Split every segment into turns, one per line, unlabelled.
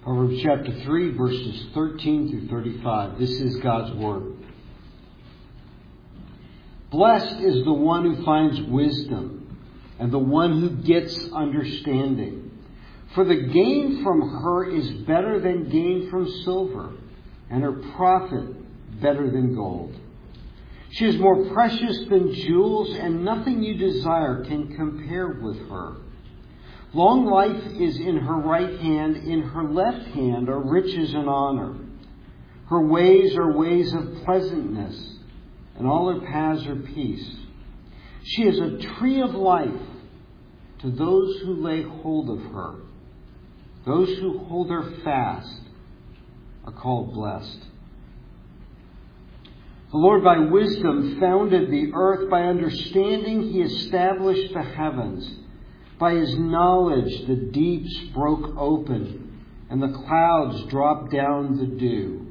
Proverbs chapter 3, verses 13 through 35. This is God's Word. Blessed is the one who finds wisdom, and the one who gets understanding. For the gain from her is better than gain from silver, and her profit better than gold. She is more precious than jewels, and nothing you desire can compare with her. Long life is in her right hand, in her left hand are riches and honor. Her ways are ways of pleasantness, and all her paths are peace. She is a tree of life to those who lay hold of her. Those who hold her fast are called blessed. The Lord by wisdom founded the earth. By understanding he established the heavens. By his knowledge the deeps broke open, and the clouds dropped down the dew.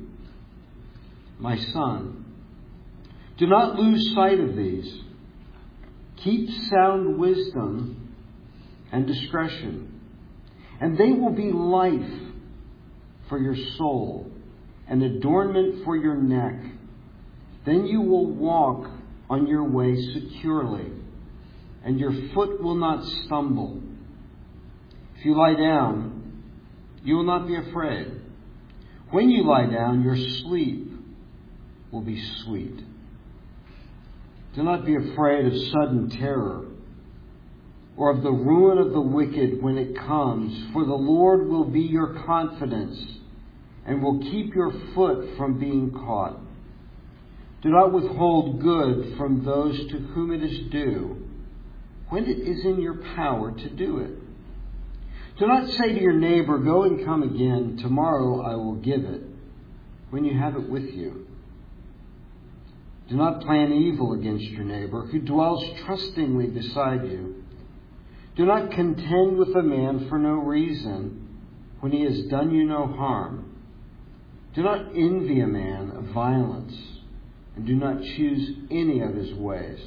My son, do not lose sight of these. Keep sound wisdom and discretion, and they will be life for your soul, and adornment for your neck. Then you will walk on your way securely, and your foot will not stumble. If you lie down, you will not be afraid. When you lie down, your sleep will be sweet. Do not be afraid of sudden terror, or of the ruin of the wicked when it comes, for the Lord will be your confidence, and will keep your foot from being caught. Do not withhold good from those to whom it is due, when it is in your power to do it. Do not say to your neighbor, go and come again, tomorrow I will give it, when you have it with you. Do not plan evil against your neighbor, who dwells trustingly beside you. Do not contend with a man for no reason, when he has done you no harm. Do not envy a man of violence, and do not choose any of his ways.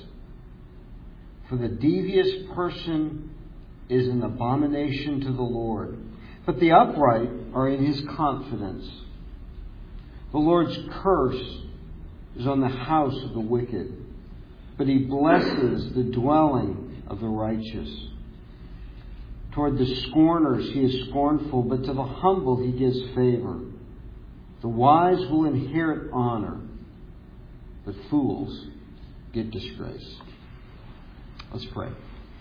For the devious person is an abomination to the Lord, but the upright are in his confidence. The Lord's curse is on the house of the wicked, but he blesses the dwelling of the righteous. Toward the scorners he is scornful, but to the humble he gives favor. The wise will inherit honor, but fools get disgrace. Let's pray.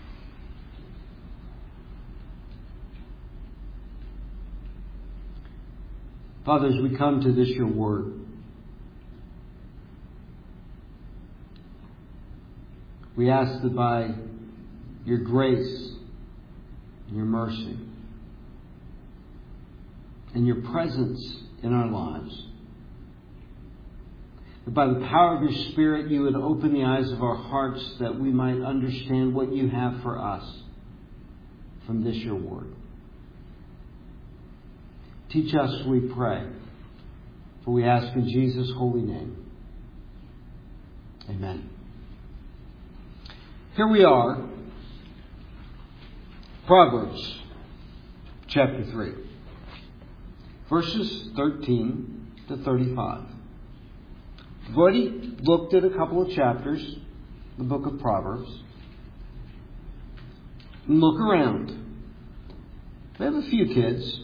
Father, as we come to this, your word, we ask that by your grace and your mercy and your presence in our lives, that by the power of your Spirit you would open the eyes of our hearts that we might understand what you have for us from this your word. Teach us, we pray, for we ask in Jesus' holy name. Amen. Here we are, Proverbs chapter 3, verses 13 to 35. We've already looked at a couple of chapters, the book of Proverbs. And look around. We have a few kids.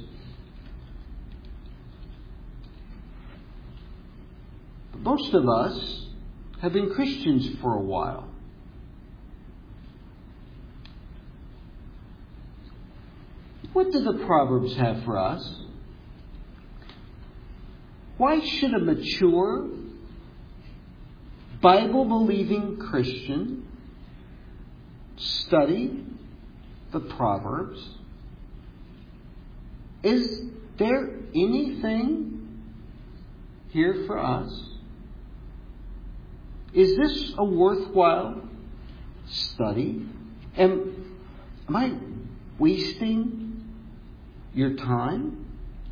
But most of us have been Christians for a while. What do the Proverbs have for us? Why should a mature, Bible-believing Christian study the Proverbs? Is there anything here for us? Is this a worthwhile study? Am I wasting your time?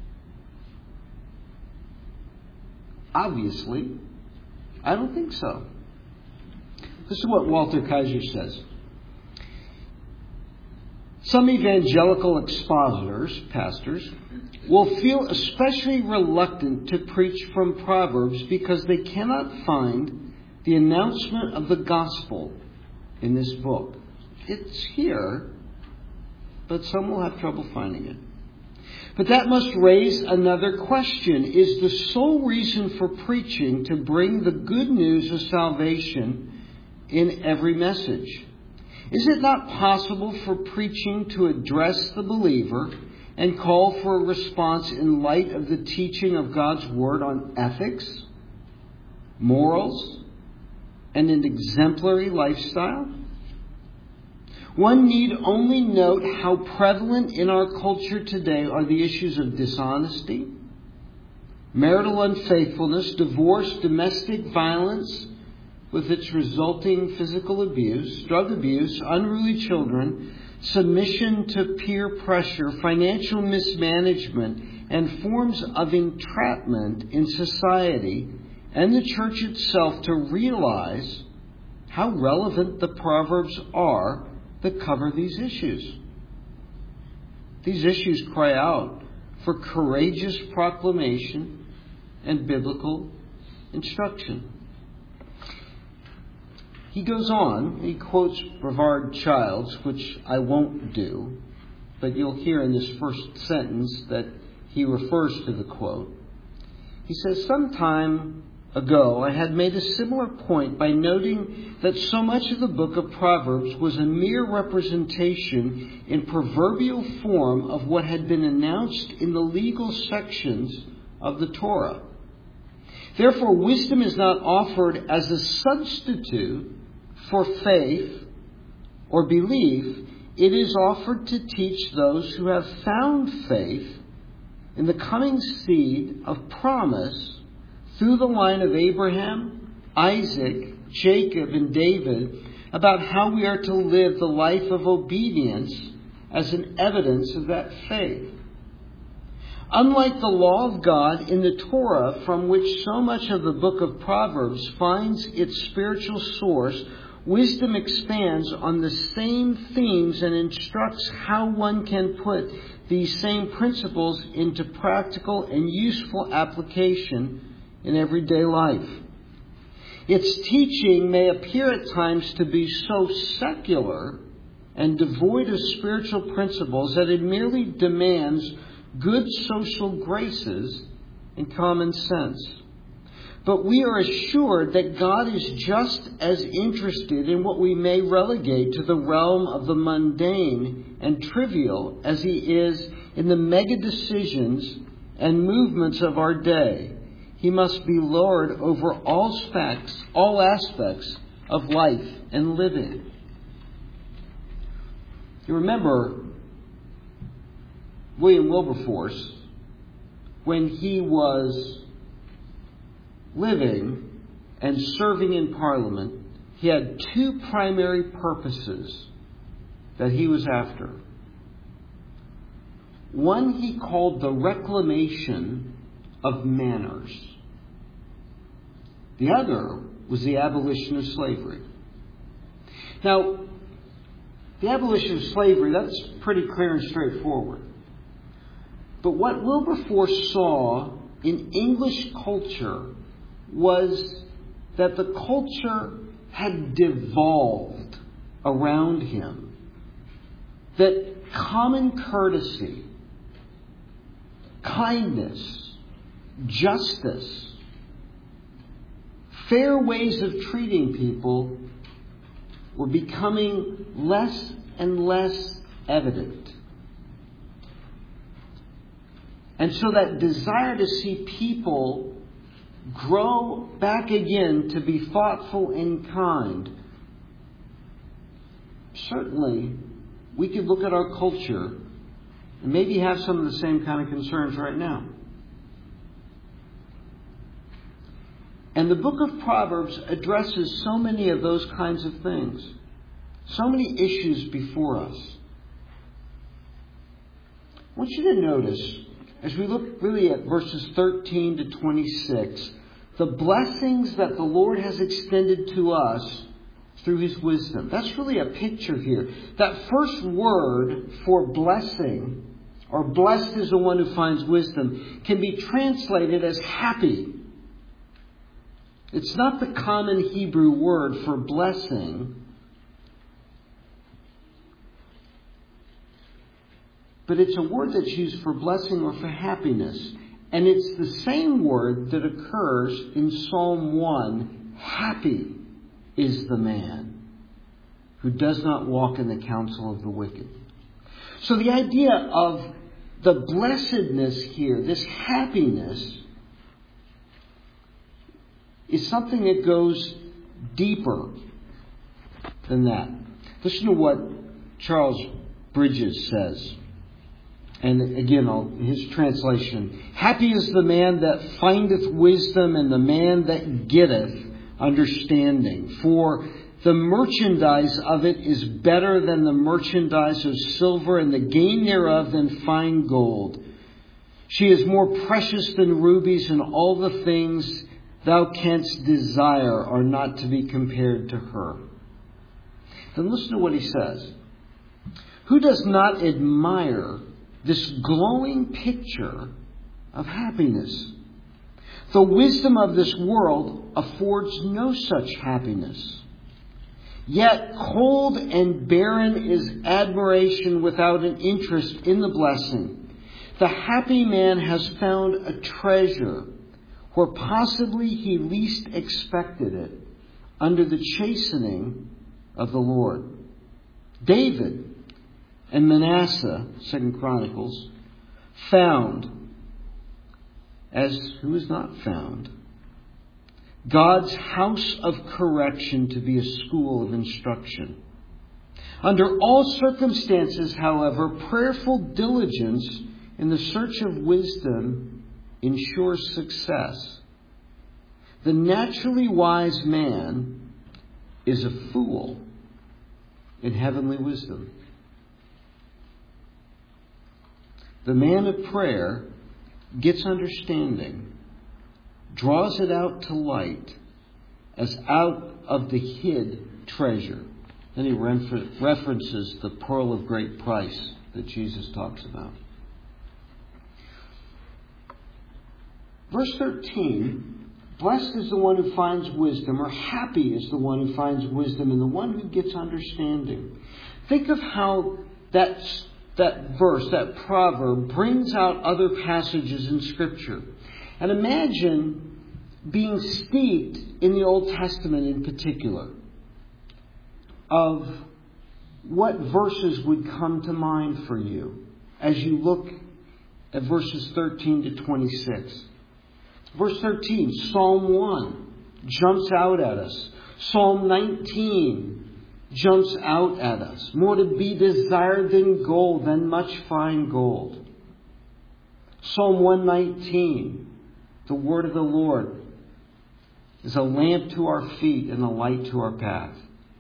Obviously, I don't think so. This is what Walter Kaiser says. Some evangelical expositors, pastors, will feel especially reluctant to preach from Proverbs because they cannot find the announcement of the gospel in this book. It's here, but some will have trouble finding it. But that must raise another question. Is the sole reason for preaching to bring the good news of salvation in every message? Is it not possible for preaching to address the believer and call for a response in light of the teaching of God's Word on ethics, morals, and an exemplary lifestyle? One need only note how prevalent in our culture today are the issues of dishonesty, marital unfaithfulness, divorce, domestic violence with its resulting physical abuse, drug abuse, unruly children, submission to peer pressure, financial mismanagement, and forms of entrapment in society and the church itself to realize how relevant the Proverbs are that cover these issues. These issues cry out for courageous proclamation and biblical instruction. He goes on, he quotes Brevard Childs, which I won't do, but you'll hear in this first sentence that he refers to the quote. He says, "Some time ago, I had made a similar point by noting that so much of the book of Proverbs was a mere representation in proverbial form of what had been announced in the legal sections of the Torah. Therefore, wisdom is not offered as a substitute for faith or belief. It is offered to teach those who have found faith in the coming seed of promise through the line of Abraham, Isaac, Jacob, and David about how we are to live the life of obedience as an evidence of that faith. Unlike the law of God in the Torah, from which so much of the book of Proverbs finds its spiritual source, wisdom expands on the same themes and instructs how one can put these same principles into practical and useful application in everyday life. Its teaching may appear at times to be so secular and devoid of spiritual principles that it merely demands good social graces and common sense. But we are assured that God is just as interested in what we may relegate to the realm of the mundane and trivial as He is in the mega decisions and movements of our day. He must be Lord over all aspects of life and living." You remember William Wilberforce, when he was living and serving in Parliament, he had two primary purposes that he was after. One he called the reclamation of manners. The other was the abolition of slavery. Now, the abolition of slavery, that's pretty clear and straightforward. But what Wilberforce saw in English culture was that the culture had devolved around him. That common courtesy, kindness, justice, fair ways of treating people were becoming less and less evident. And so that desire to see people grow back again to be thoughtful and kind, certainly we could look at our culture and maybe have some of the same kind of concerns right now. And the book of Proverbs addresses so many of those kinds of things. So many issues before us. I want you to notice, as we look really at verses 13 to 26, the blessings that the Lord has extended to us through His wisdom. That's really a picture here. That first word for blessing or blessed is the one who finds wisdom, can be translated as happy. It's not the common Hebrew word for blessing, but it's a word that's used for blessing or for happiness. And it's the same word that occurs in Psalm 1. Happy is the man who does not walk in the counsel of the wicked. So the idea of the blessedness here, this happiness, is something that goes deeper than that. Listen to what Charles Bridges says. And again, his translation. Happy is the man that findeth wisdom, and the man that getteth understanding. For the merchandise of it is better than the merchandise of silver, and the gain thereof than fine gold. She is more precious than rubies, and all the things thou canst desire are not to be compared to her. Then listen to what he says. Who does not admire this glowing picture of happiness? The wisdom of this world affords no such happiness. Yet cold and barren is admiration without an interest in the blessing. The happy man has found a treasure where possibly he least expected it, under the chastening of the Lord. David and Manasseh, 2 Chronicles, found, as who is not found, God's house of correction to be a school of instruction. Under all circumstances, however, prayerful diligence in the search of wisdom ensures success. The naturally wise man is a fool in heavenly wisdom. The man of prayer gets understanding, draws it out to light as out of the hid treasure. Then he references the pearl of great price that Jesus talks about. Verse 13, blessed is the one who finds wisdom, or happy is the one who finds wisdom, and the one who gets understanding. Think of how that verse, that proverb, brings out other passages in Scripture. And imagine being steeped in the Old Testament in particular, of what verses would come to mind for you as you look at verses 13 to 26. Verse 13, Psalm 1 jumps out at us. Psalm 19 jumps out at us. More to be desired than gold, than much fine gold. Psalm 119, the word of the Lord is a lamp to our feet and a light to our path.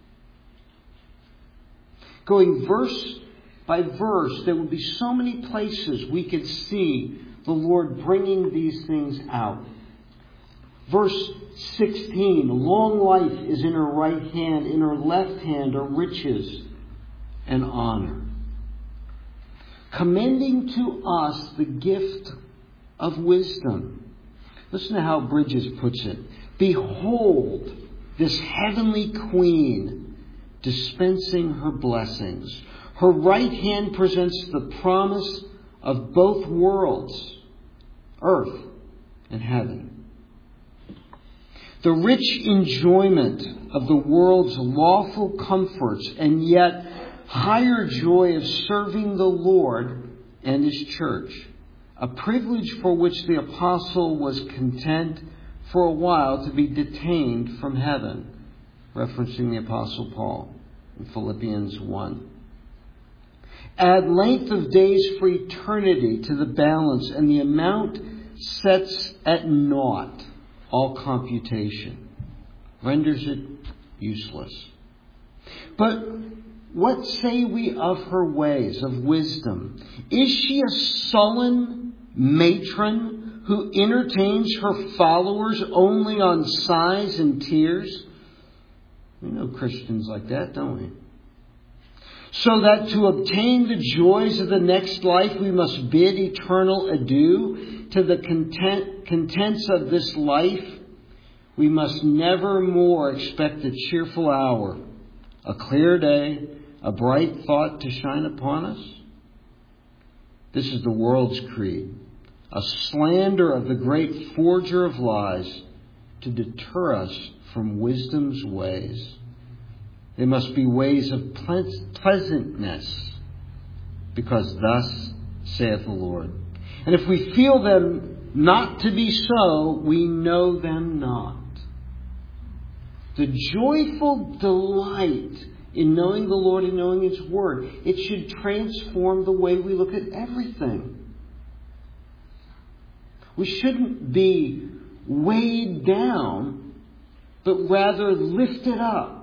Going verse by verse, there would be so many places we could see the Lord bringing these things out. Verse 16, long life is in her right hand, in her left hand are riches and honor. Commending to us the gift of wisdom. Listen to how Bridges puts it. Behold, this heavenly queen dispensing her blessings. Her right hand presents the promise of both worlds, earth and heaven. The rich enjoyment of the world's lawful comforts, and yet higher joy of serving the Lord and His church. A privilege for which the apostle was content for a while to be detained from heaven. Referencing the apostle Paul in Philippians 1. Add length of days for eternity to the balance, and the amount sets at naught all computation. Renders it useless. But what say we of her ways of wisdom? Is she a sullen matron who entertains her followers only on sighs and tears? We know Christians like that, don't we? So that to obtain the joys of the next life, we must bid eternal adieu to the contents of this life. We must never more expect a cheerful hour, a clear day, a bright thought to shine upon us. This is the world's creed, a slander of the great forger of lies to deter us from wisdom's ways. They must be ways of pleasantness, because thus saith the Lord. And if we feel them not to be so, we know them not. The joyful delight in knowing the Lord and knowing His Word, it should transform the way we look at everything. We shouldn't be weighed down, but rather lifted up.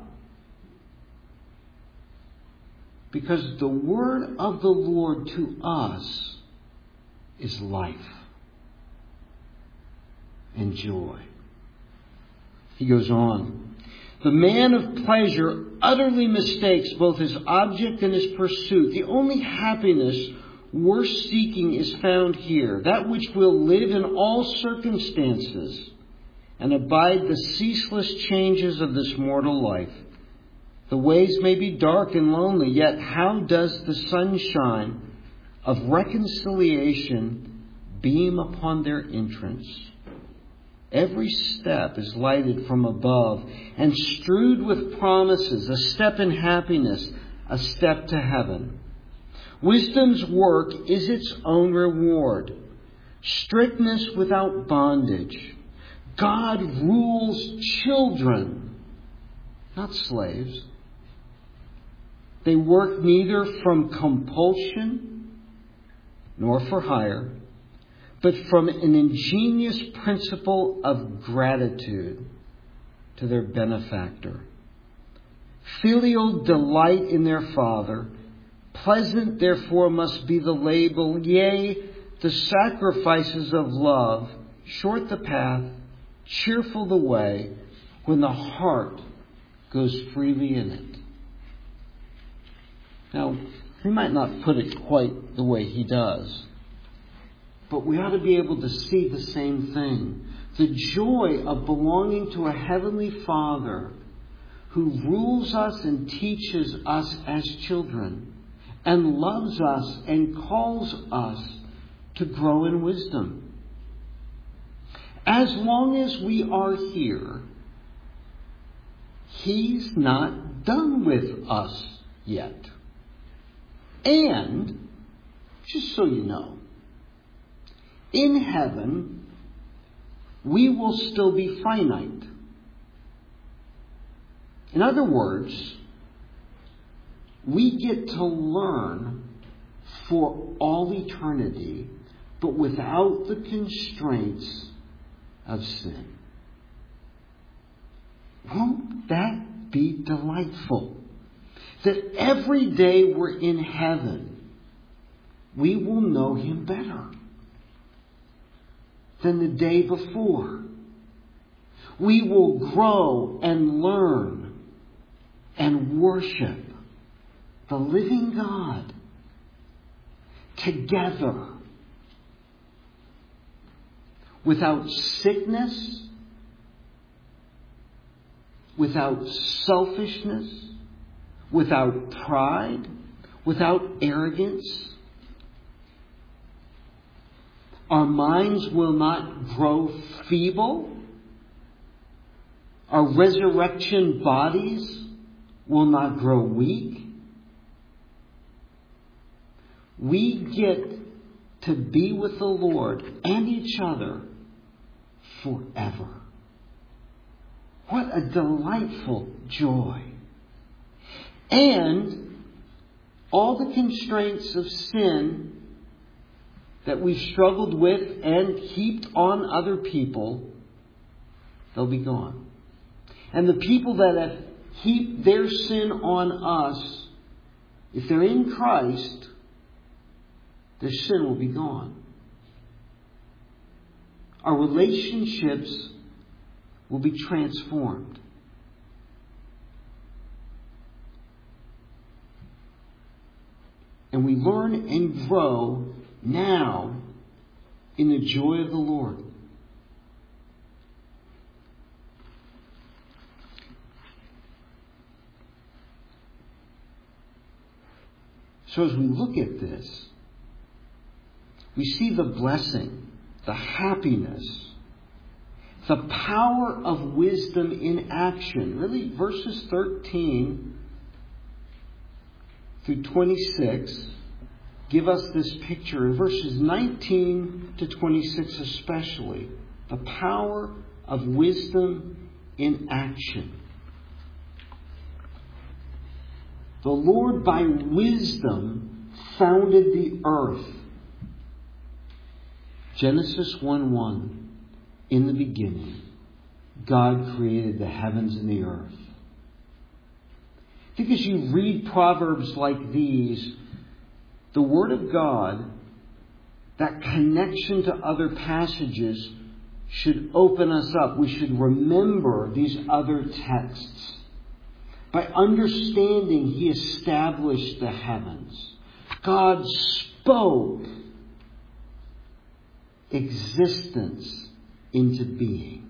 Because the word of the Lord to us is life and joy. He goes on. The man of pleasure utterly mistakes both his object and his pursuit. The only happiness worth seeking is found here, that which will live in all circumstances and abide the ceaseless changes of this mortal life. The ways may be dark and lonely, yet how does the sunshine of reconciliation beam upon their entrance? Every step is lighted from above and strewed with promises, a step in happiness, a step to heaven. Wisdom's work is its own reward. Strictness without bondage. God rules children, not slaves. They work neither from compulsion nor for hire, but from an ingenious principle of gratitude to their benefactor. Filial delight in their Father. Pleasant, therefore, must be the label, yea, the sacrifices of love, short the path, cheerful the way, when the heart goes freely in it. Now, we might not put it quite the way he does, but we ought to be able to see the same thing. The joy of belonging to a Heavenly Father who rules us and teaches us as children and loves us and calls us to grow in wisdom. As long as we are here, He's not done with us yet. And, just so you know, in heaven, we will still be finite. In other words, we get to learn for all eternity, but without the constraints of sin. Won't that be delightful? That every day we're in heaven, we will know Him better than the day before. We will grow and learn and worship the living God together without sickness, without selfishness, without pride, without arrogance. Our minds will not grow feeble. Our resurrection bodies will not grow weak. We get to be with the Lord and each other forever. What a delightful joy. And all the constraints of sin that we've struggled with and heaped on other people, they'll be gone. And the people that have heaped their sin on us, if they're in Christ, their sin will be gone. Our relationships will be transformed. And we learn and grow now in the joy of the Lord. So as we look at this, we see the blessing, the happiness, the power of wisdom in action. Really, verses 13 through 26 give us this picture. In verses 19 to 26 especially, the power of wisdom in action. The Lord by wisdom founded the earth. Genesis 1:1. In the beginning, God created the heavens and the earth. I think as you read Proverbs like these, the Word of God, that connection to other passages should open us up. We should remember these other texts. By understanding, He established the heavens. God spoke existence into being.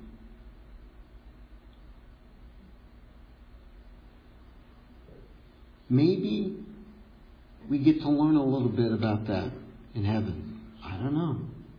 Maybe we get to learn a little bit about that in heaven. I don't know.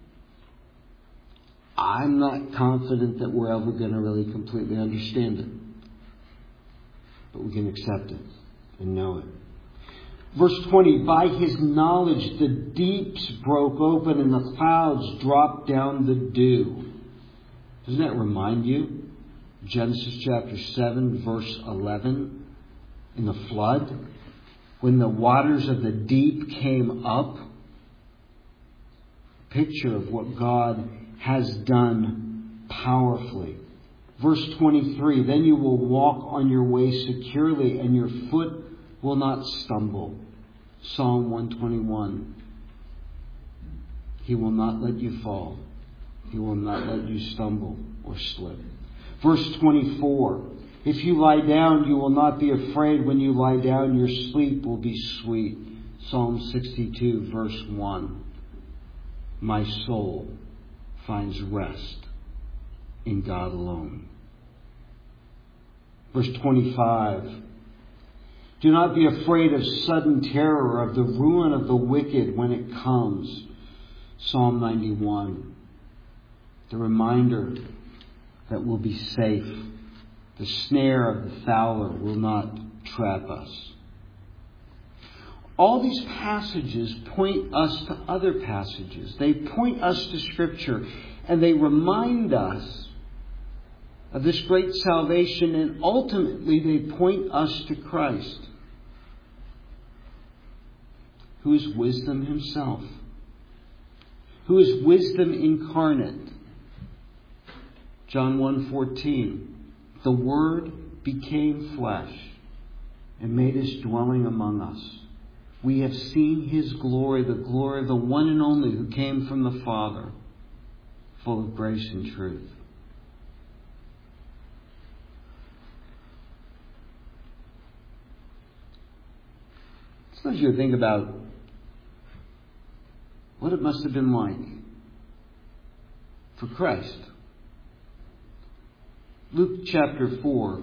I'm not confident that we're ever going to really completely understand it. But we can accept it and know it. Verse 20, by His knowledge the deeps broke open and the clouds dropped down the dew. Doesn't that remind you? Genesis chapter 7, verse 11, in the flood, when the waters of the deep came up. Picture of what God has done powerfully. Verse 23, then you will walk on your way securely and your foot will not stumble. Psalm 121. He will not let you fall. He will not let you stumble or slip. Verse 24. If you lie down, you will not be afraid. When you lie down, your sleep will be sweet. Psalm 62, verse 1. My soul finds rest in God alone. Verse 25. Do not be afraid of sudden terror, of the ruin of the wicked when it comes. Psalm 91. The reminder that we'll be safe. The snare of the fowler will not trap us. All these passages point us to other passages. They point us to Scripture. And they remind us of this great salvation. And ultimately they point us to Christ, who is wisdom Himself. Who is wisdom incarnate. John 1:14. The Word became flesh and made His dwelling among us. We have seen His glory, the glory of the one and only who came from the Father, full of grace and truth. Sometimes you think about what it must have been like for Christ. Luke chapter 4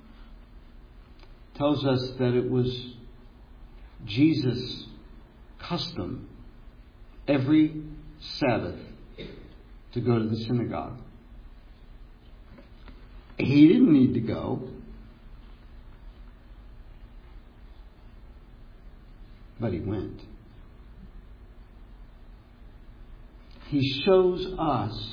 tells us that it was Jesus' custom every Sabbath to go to the synagogue. He didn't need to go, but He went. He shows us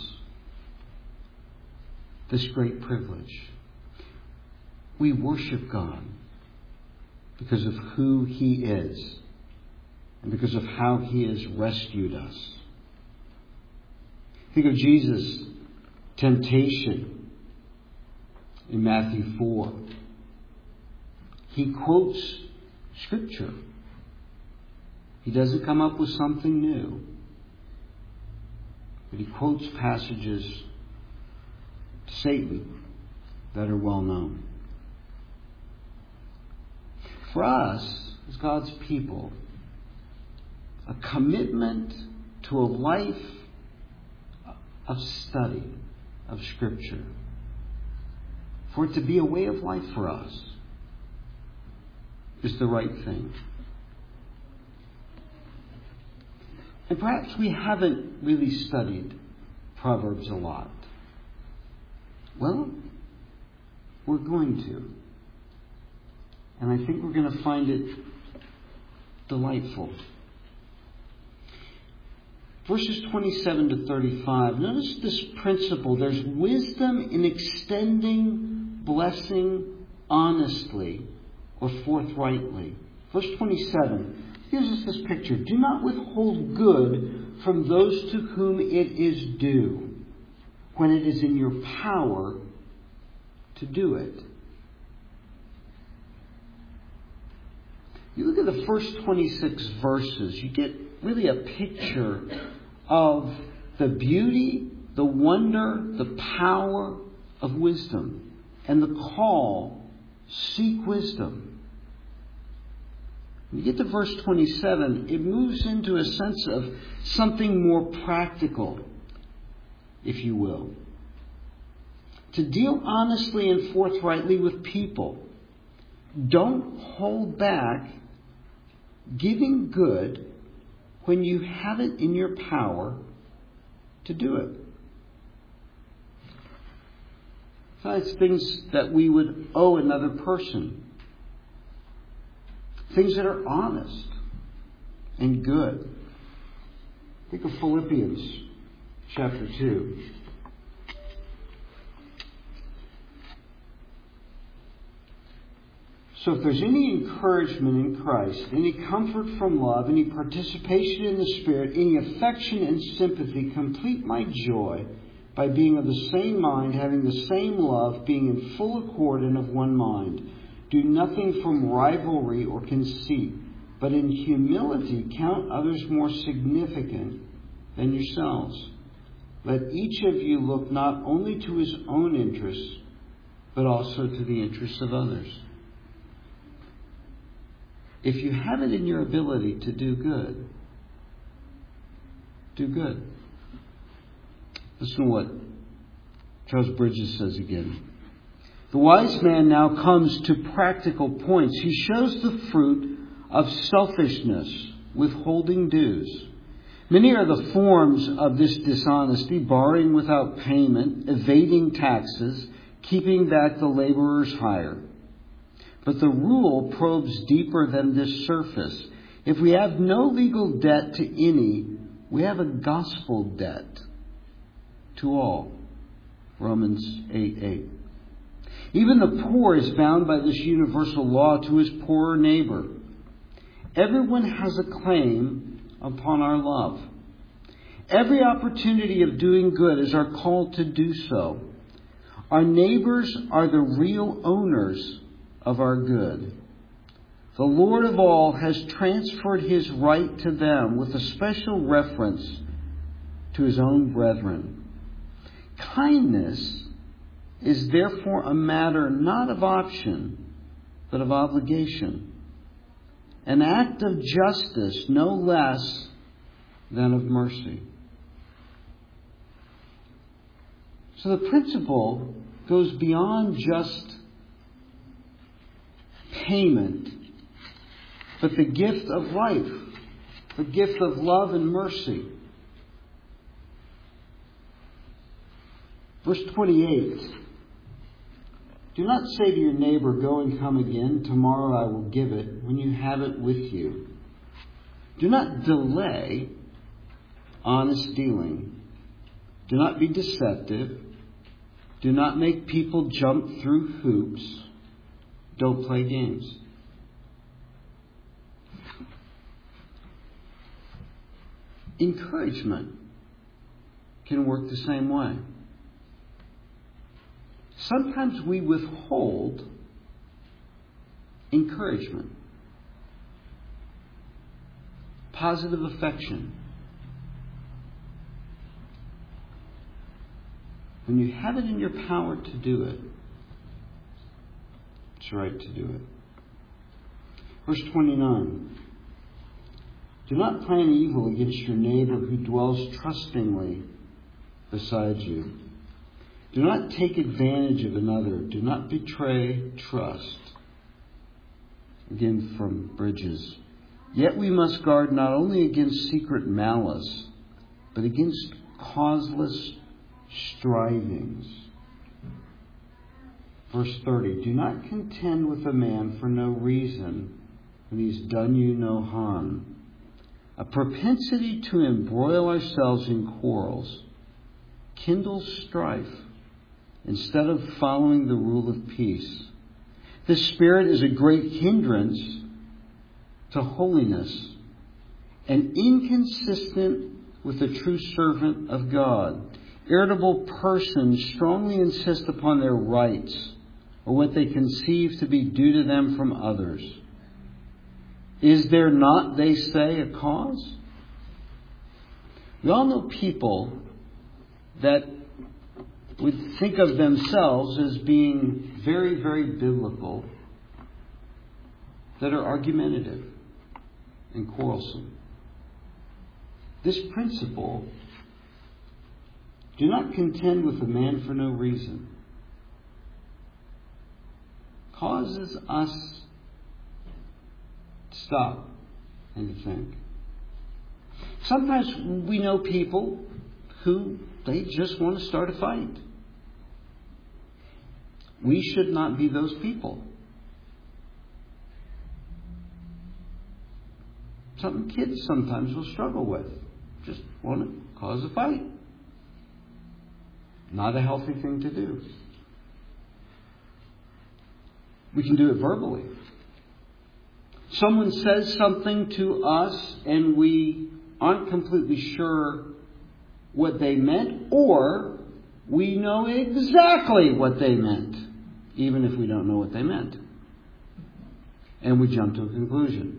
this great privilege. We worship God because of who He is and because of how He has rescued us. Think of Jesus' temptation in Matthew 4. He quotes Scripture. He doesn't come up with something new, but He quotes passages to Satan that are well known. For us, as God's people, a commitment to a life of study of Scripture, for it to be a way of life for us, is the right thing. And perhaps we haven't really studied Proverbs a lot. Well, we're going to. And I think we're going to find it delightful. Verses 27 to 35. Notice this principle. There's wisdom in extending blessing honestly or forthrightly. Verse 27 gives us this picture. Do not withhold good from those to whom it is due, when it is in your power to do it. You look at the first 26 verses, you get really a picture of the beauty, the wonder, the power of wisdom, and the call, seek wisdom. When you get to verse 27, it moves into a sense of something more practical, if you will. To deal honestly and forthrightly with people. Don't hold back giving good when you have it in your power to do it. Sometimes things that we would owe another person. Things that are honest and good. Think of Philippians chapter 2. So if there's any encouragement in Christ, any comfort from love, any participation in the Spirit, any affection and sympathy, complete my joy by being of the same mind, having the same love, being in full accord and of one mind. Do nothing from rivalry or conceit, but in humility count others more significant than yourselves. Let each of you look not only to his own interests, but also to the interests of others. If you have it in your ability to do good, do good. Listen to what Charles Bridges says again. The wise man now comes to practical points. He shows the fruit of selfishness, withholding dues. Many are the forms of this dishonesty: borrowing without payment, evading taxes, keeping back the laborer's hire. But the rule probes deeper than this surface. If we have no legal debt to any, we have a gospel debt to all. Romans 8:8. Even the poor is bound by this universal law to his poorer neighbor. Everyone has a claim upon our love. Every opportunity of doing good is our call to do so. Our neighbors are the real owners of our good. The Lord of all has transferred his right to them with a special reference to his own brethren. Kindness is therefore a matter not of option, but of obligation. An act of justice no less than of mercy. So the principle goes beyond just payment, but the gift of life, the gift of love and mercy. Verse 28. Do not say to your neighbor, go and come again, tomorrow I will give it, when you have it with you. Do not delay honest dealing. Do not be deceptive. Do not make people jump through hoops. Don't play games. Encouragement can work the same way. Sometimes we withhold encouragement, positive affection. When you have it in your power to do it, it's right to do it. Verse 29. Do not plan evil against your neighbor who dwells trustingly beside you. Do not take advantage of another. Do not betray trust. Again from Bridges. Yet we must guard not only against secret malice, but against causeless strivings. Verse 30. Do not contend with a man for no reason when he's done you no harm. A propensity to embroil ourselves in quarrels kindles strife instead of following the rule of peace. This spirit is a great hindrance to holiness and inconsistent with the true servant of God. Irritable persons strongly insist upon their rights or what they conceive to be due to them from others. Is there not, they say, a cause? We all know people that would think of themselves as being very, very biblical, that are argumentative and quarrelsome. This principle, do not contend with a man for no reason, causes us to stop and to think. Sometimes we know people who they just want to start a fight. We should not be those people. Something kids sometimes will struggle with. Just want to cause a fight. Not a healthy thing to do. We can do it verbally. Someone says something to us and we aren't completely sure what they meant, or we know exactly what they meant, even if we don't know what they meant. And we jump to a conclusion.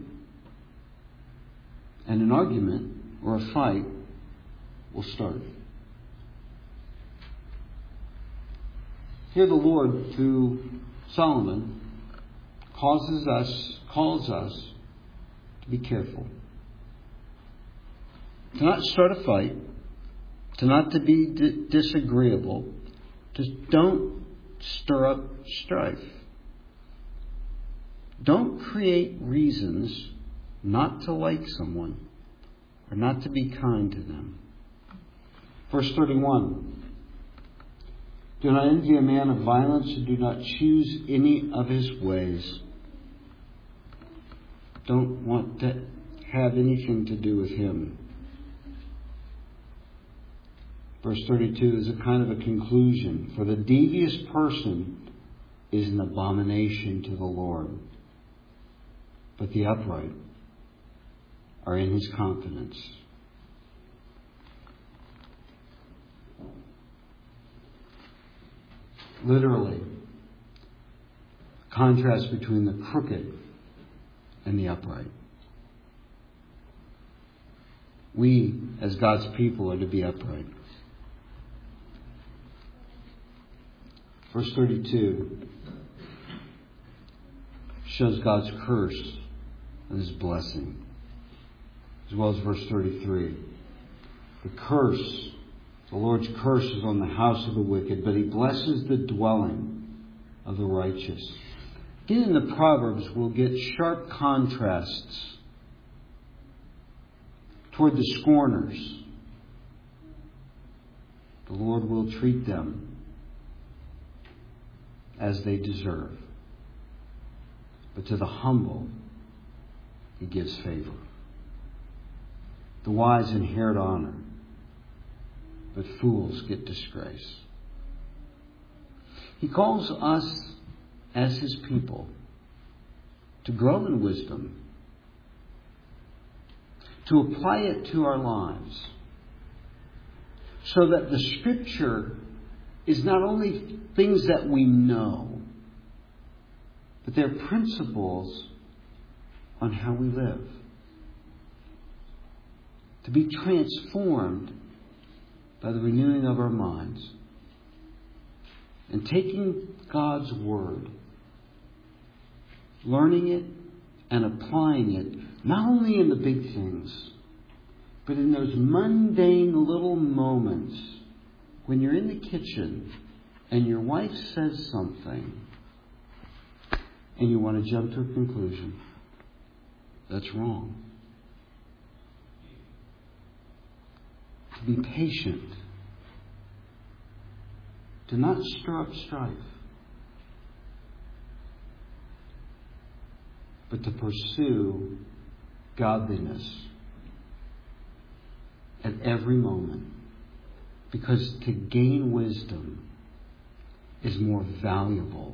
And an argument or a fight will start. Here the Lord, through Solomon, calls us to be careful. To not start a fight, to not to be disagreeable, just don't stir up strife. Don't create reasons not to like someone or not to be kind to them. Verse 31. Do not envy a man of violence and do not choose any of his ways. Don't want to have anything to do with him. Verse 32 is a kind of a conclusion. For the devious person is an abomination to the Lord, but the upright are in his confidence. Literally, contrast between the crooked and the upright. We, as God's people, are to be upright. Verse 32 shows God's curse and His blessing, as well as verse 33. The curse, the Lord's curse is on the house of the wicked, but He blesses the dwelling of the righteous. Again, in the Proverbs, we'll get sharp contrasts toward the scorners. The Lord will treat them as they deserve. But to the humble, He gives favor. The wise inherit honor, but fools get disgrace. He calls us as His people to grow in wisdom, to apply it to our lives, so that the Scripture is not only things that we know, but they're principles on how we live. To be transformed by the renewing of our minds. And taking God's Word, learning it and applying it, Not only in the big things, but in those mundane little moments when you're in the kitchen and your wife says something and you want to jump to a conclusion. That's wrong. To be patient. To not stir up strife. But to pursue godliness at every moment. Because to gain wisdom is more valuable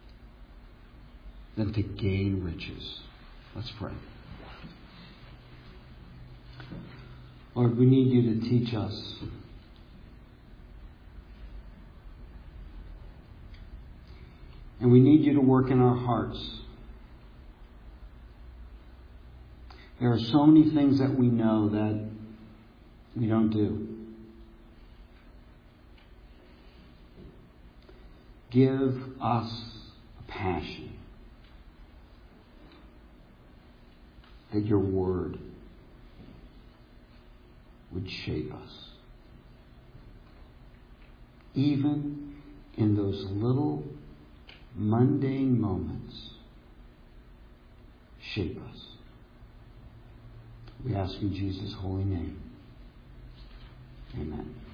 than to gain riches. Let's pray. Lord, we need you to teach us. And we need you to work in our hearts. There are so many things that we know that we don't do. Give us a passion that your word would shape us. Even in those little mundane moments, shape us. We ask in Jesus' holy name. Amen.